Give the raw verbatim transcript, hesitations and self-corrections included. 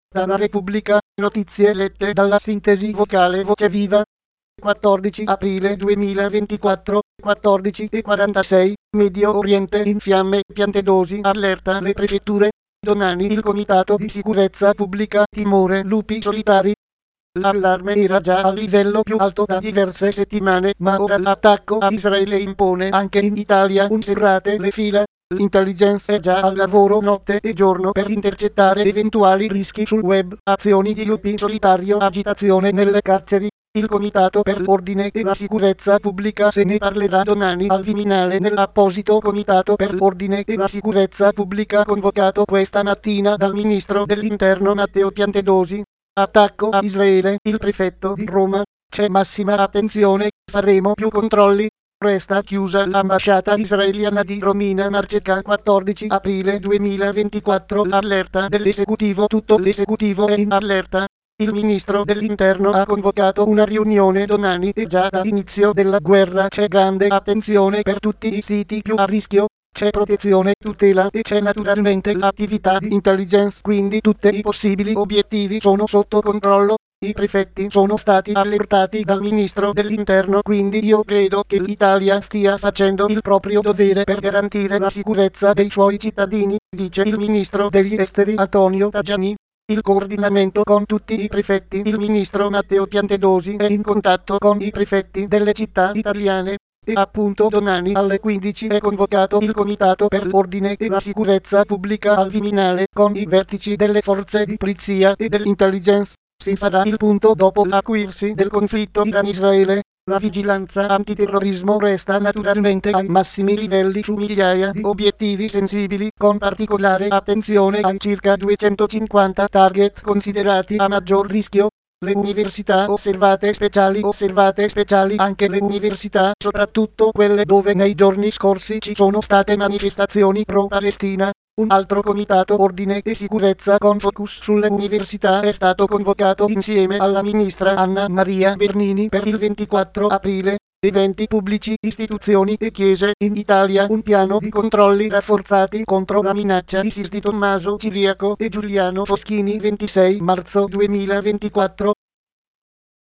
Dalla Repubblica, notizie lette dalla sintesi vocale Voce Viva. quattordici aprile duemilaventiquattro, quattordici e quarantasei, Medio Oriente in fiamme, Piantedosi allerta le prefetture. Domani il Comitato di Sicurezza Pubblica, timore lupi solitari. L'allarme era già a livello più alto da diverse settimane, ma ora l'attacco a Israele impone anche in Italia un serrate le fila. L'intelligence è già al lavoro notte e giorno per intercettare eventuali rischi sul web, azioni di lupi solitario, agitazione nelle carceri. Il Comitato per l'Ordine e la Sicurezza Pubblica se ne parlerà domani al Viminale nell'apposito Comitato per l'Ordine e la Sicurezza Pubblica convocato questa mattina dal Ministro dell'Interno Matteo Piantedosi. Attacco a Israele, il prefetto di Roma. C'è massima attenzione, faremo più controlli. Resta chiusa l'ambasciata israeliana di Romina Marceca. Quattordici aprile duemilaventiquattro. L'allerta dell'esecutivo. Tutto l'esecutivo è in allerta. Il ministro dell'Interno ha convocato una riunione domani e già dall'inizio della guerra c'è grande attenzione per tutti i siti più a rischio. C'è protezione, tutela e c'è naturalmente l'attività di intelligence, quindi tutti i possibili obiettivi sono sotto controllo. I prefetti sono stati allertati dal ministro dell'Interno, quindi io credo che l'Italia stia facendo il proprio dovere per garantire la sicurezza dei suoi cittadini, dice il ministro degli esteri Antonio Tajani. Il coordinamento con tutti i prefetti. Il ministro Matteo Piantedosi è in contatto con i prefetti delle città italiane. E appunto domani alle quindici è convocato il Comitato per l'Ordine e la Sicurezza Pubblica al Viminale con i vertici delle forze di polizia e dell'intelligence. Si farà il punto dopo l'acuirsi del conflitto Iran-Israele. La vigilanza antiterrorismo resta naturalmente ai massimi livelli su migliaia di obiettivi sensibili, con particolare attenzione ai circa duecentocinquanta target considerati a maggior rischio. Le università osservate speciali, osservate speciali anche le università, soprattutto quelle dove nei giorni scorsi ci sono state manifestazioni pro-Palestina. Un altro comitato ordine e sicurezza con focus sulle università è stato convocato insieme alla ministra Anna Maria Bernini per il ventiquattro aprile. Eventi pubblici, istituzioni e chiese in Italia, un piano di controlli rafforzati contro la minaccia ISIS di Tommaso Ciriaco e Giuliano Foschini. Ventisei marzo duemilaventiquattro.